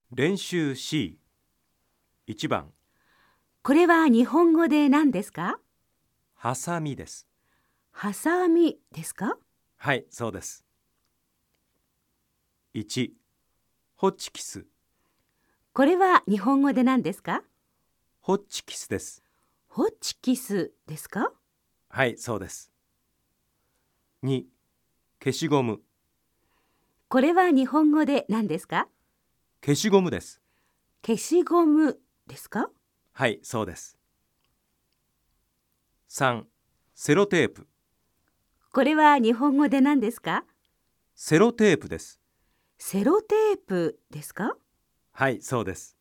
練習 C。 1番、 これは日本語で何ですか？ ハサミです。 ハサミですか？ はい、そうです。1、ホチキス。 これは日本語で何ですか？ ホチキスです。 ホチキスですか？ はい、そうです。2、消しゴム。 これは日本語で何ですか？ 消しゴムです。 消しゴムですか？ はい、そうです。3、セロテープ。 これは日本語で何ですか？ セロテープです。 セロテープですか？ はい、そうです。